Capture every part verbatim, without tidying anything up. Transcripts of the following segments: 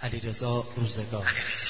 علیرضا روزگار.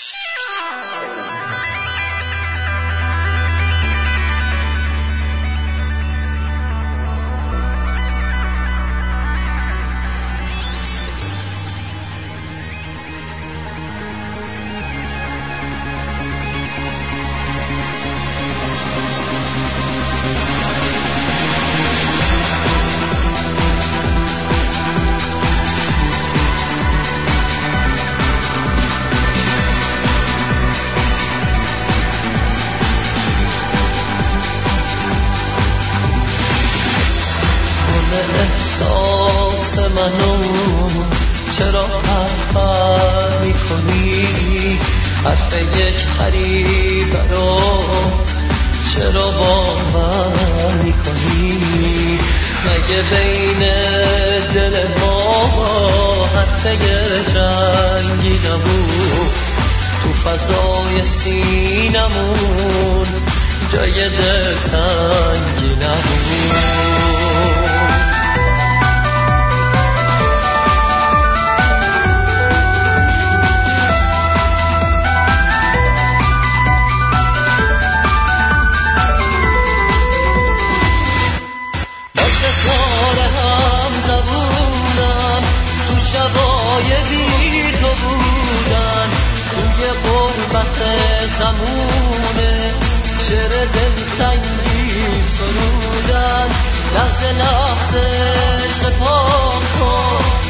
احساس منو چرا پرپر میکنی؟ حرف یک غریبه رو چرا باور میکنی؟ مگه بین دل ما حرف جنگی نبود؟ تو فضای سینمون جای دلتنگی نبود؟ شبای بی تو بودن توی قربت زمونه شعر دلتنگی سرودن، لحظه لحظه عشق پاک کن